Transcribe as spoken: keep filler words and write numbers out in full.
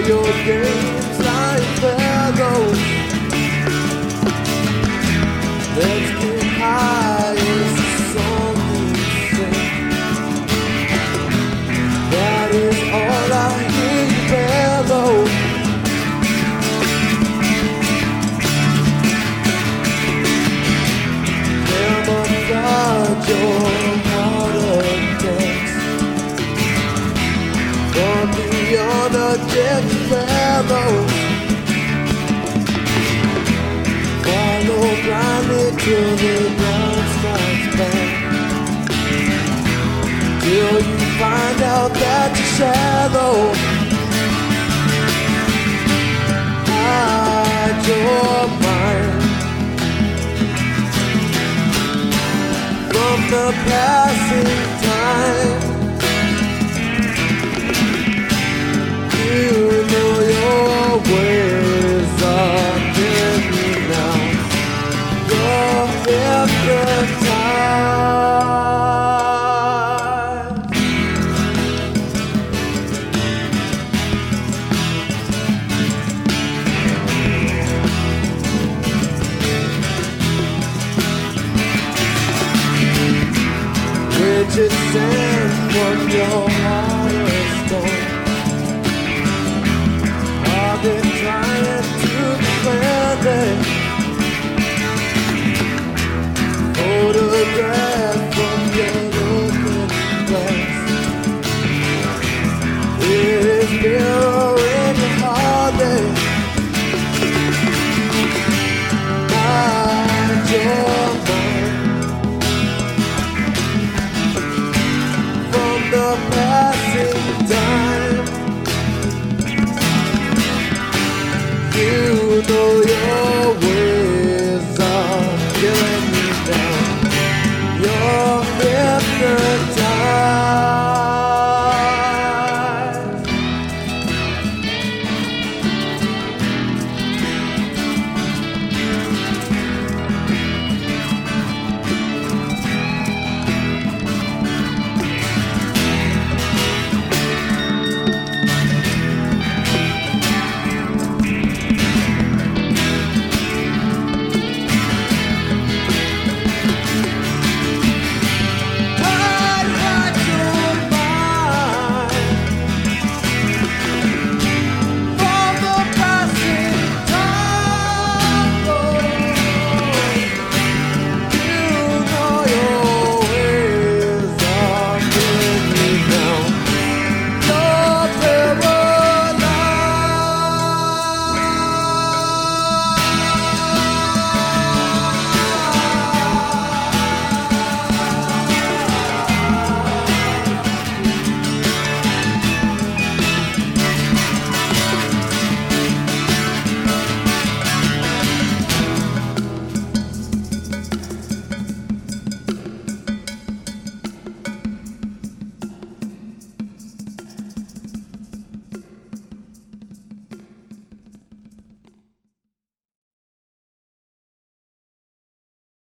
your games like fellows. Let's get high as the song we sing. That is all I hear you bellow. Camouflage your heart attacks from beyond a dead fellows. Follow blindly till the ground strikes back, till you find out that you're shallow. Hide your mind from the passing time. You know your ways are dim now. You're hypnotized. Rigid sand from your heart of stone. I've been trying to defend it. Photograph from your looking glass. It is mirroring your heart. Hide your mind from the passing time. You know